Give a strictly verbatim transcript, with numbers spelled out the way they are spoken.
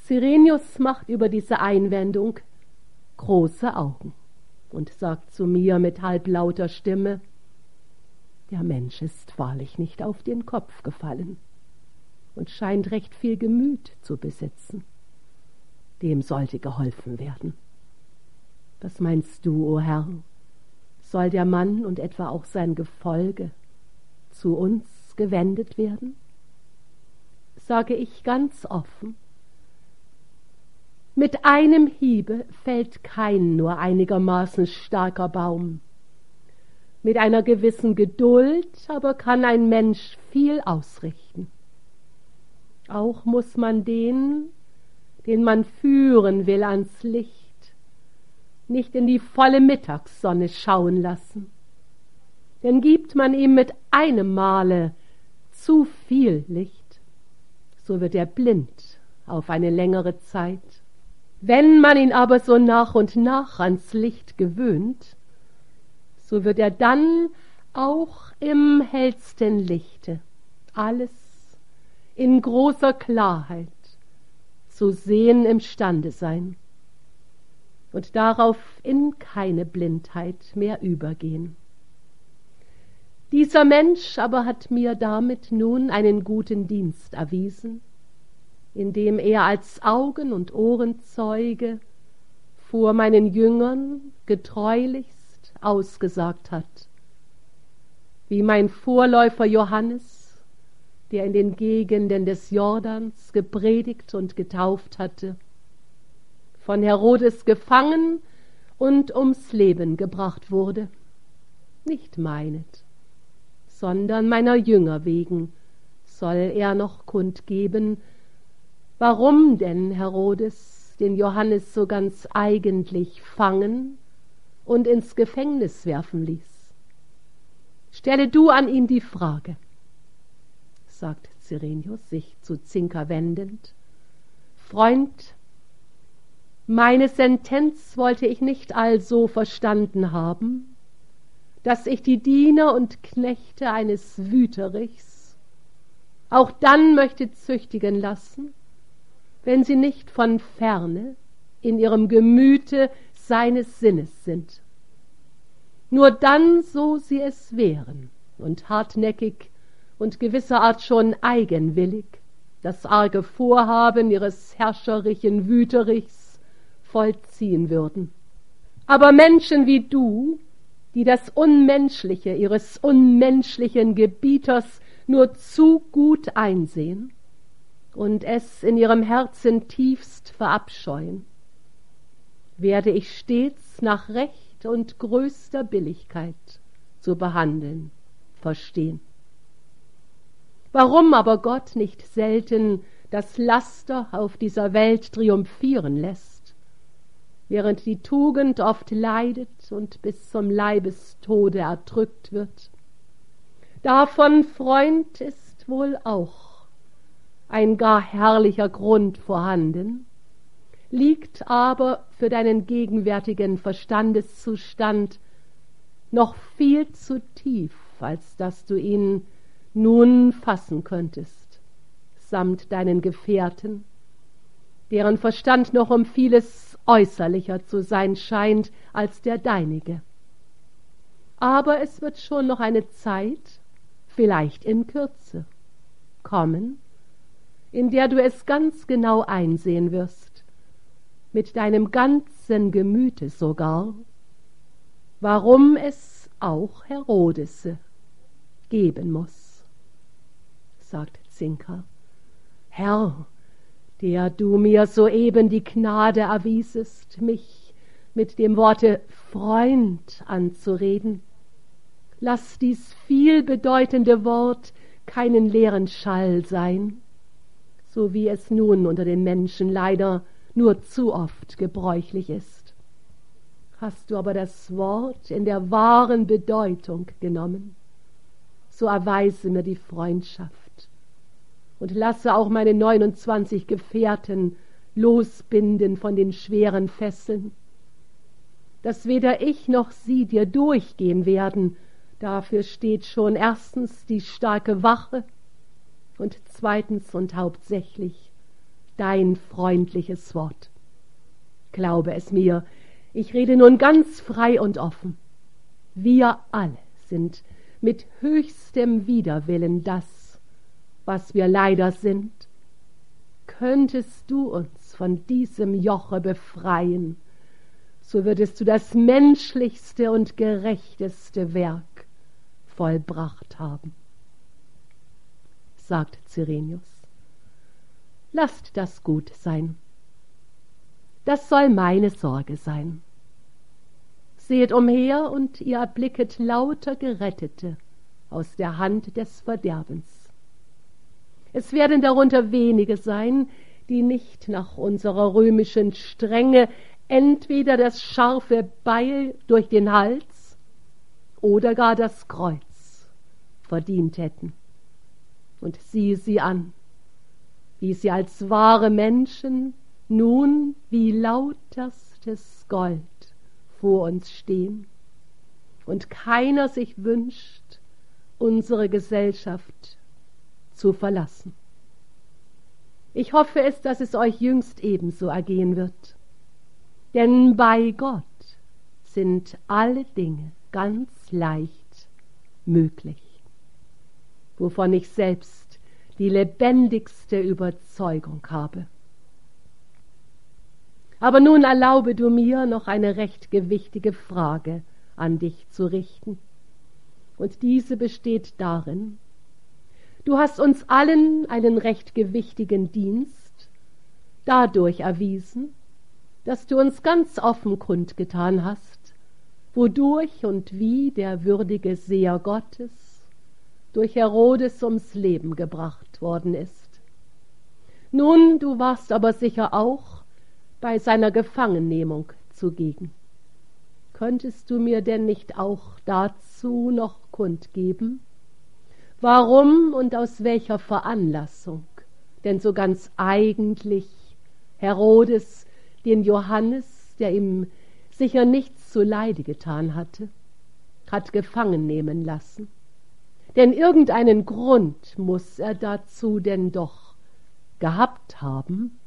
Cyrenius macht über diese Einwendung große Augen und sagt zu mir mit halblauter Stimme: Der Mensch ist wahrlich nicht auf den Kopf gefallen und scheint recht viel Gemüt zu besitzen. Dem sollte geholfen werden. Was meinst du, o Herr? Soll der Mann und etwa auch sein Gefolge zu uns gewendet werden? Sage ich ganz offen: Mit einem Hiebe fällt kein nur einigermaßen starker Baum. Mit einer gewissen Geduld aber kann ein Mensch viel ausrichten. Auch muss man den, den man führen will ans Licht, nicht in die volle Mittagssonne schauen lassen. Denn gibt man ihm mit einem Male zu viel Licht, so wird er blind auf eine längere Zeit. Wenn man ihn aber so nach und nach ans Licht gewöhnt, so wird er dann auch im hellsten Lichte alles in großer Klarheit zu sehen imstande sein und darauf in keine Blindheit mehr übergehen. Dieser Mensch aber hat mir damit nun einen guten Dienst erwiesen, indem er als Augen- und Ohrenzeuge vor meinen Jüngern getreulichst ausgesagt hat, wie mein Vorläufer Johannes, der in den Gegenden des Jordans gepredigt und getauft hatte, von Herodes gefangen und ums Leben gebracht wurde, nicht meinet, sondern meiner Jünger wegen soll er noch kundgeben, warum denn Herodes den Johannes so ganz eigentlich fangen und ins Gefängnis werfen ließ. Stelle du an ihn die Frage, sagt Cyrenius, sich zu Zinka wendend. Freund, meine Sentenz wollte ich nicht also verstanden haben, dass ich die Diener und Knechte eines Wüterichs auch dann möchte züchtigen lassen, wenn sie nicht von ferne in ihrem Gemüte seines Sinnes sind. Nur dann, so sie es wären und hartnäckig und gewisserart schon eigenwillig das arge Vorhaben ihres herrscherischen Wüterichs vollziehen würden. Aber Menschen wie du, die das Unmenschliche ihres unmenschlichen Gebieters nur zu gut einsehen und es in ihrem Herzen tiefst verabscheuen, werde ich stets nach Recht und größter Billigkeit zu behandeln verstehen. Warum aber Gott nicht selten das Laster auf dieser Welt triumphieren lässt, während die Tugend oft leidet und bis zum Leibestode erdrückt wird, davon, Freund, ist wohl auch ein gar herrlicher Grund vorhanden, liegt aber für deinen gegenwärtigen Verstandeszustand noch viel zu tief, als dass du ihn nun fassen könntest, samt deinen Gefährten, deren Verstand noch um vieles äußerlicher zu sein scheint als der deinige. Aber es wird schon noch eine Zeit, vielleicht in Kürze, kommen, in der du es ganz genau einsehen wirst, mit deinem ganzen Gemüte sogar, warum es auch Herodese geben muss, sagt Zinka. Herr, der du mir soeben die Gnade erwiesest, mich mit dem Worte Freund anzureden, lass dies vielbedeutende Wort keinen leeren Schall sein, so wie es nun unter den Menschen leider nur zu oft gebräuchlich ist. Hast du aber das Wort in der wahren Bedeutung genommen, so erweise mir die Freundschaft und lasse auch meine neunundzwanzig Gefährten losbinden von den schweren Fesseln, dass weder ich noch sie dir durchgehen werden. Dafür steht schon erstens die starke Wache und zweitens und hauptsächlich dein freundliches Wort. Glaube es mir, ich rede nun ganz frei und offen. Wir alle sind mit höchstem Widerwillen das, was wir leider sind. Könntest du uns von diesem Joche befreien, so würdest du das menschlichste und gerechteste Werk vollbracht haben. Sagt Cyrenius, lasst das gut sein. Das soll meine Sorge sein. Seht umher, und ihr erblicket lauter Gerettete aus der Hand des Verderbens. Es werden darunter wenige sein, die nicht nach unserer römischen Strenge entweder das scharfe Beil durch den Hals oder gar das Kreuz verdient hätten. Und sieh sie an, wie sie als wahre Menschen nun wie lauterstes Gold vor uns stehen, und keiner sich wünscht, unsere Gesellschaft zu verlassen. Ich hoffe es, dass es euch jüngst ebenso ergehen wird, denn bei Gott sind alle Dinge ganz leicht möglich, wovon ich selbst die lebendigste Überzeugung habe. Aber nun erlaube du mir, noch eine recht gewichtige Frage an dich zu richten. Und diese besteht darin: Du hast uns allen einen recht gewichtigen Dienst dadurch erwiesen, dass du uns ganz offen kundgetan hast, wodurch und wie der würdige Seher Gottes durch Herodes ums Leben gebracht worden ist. Nun, du warst aber sicher auch bei seiner Gefangennehmung zugegen. Könntest du mir denn nicht auch dazu noch kundgeben, warum und aus welcher Veranlassung denn so ganz eigentlich Herodes den Johannes, der ihm sicher nichts zuleide getan hatte, hat gefangen nehmen lassen? Denn irgendeinen Grund muß er dazu denn doch gehabt haben.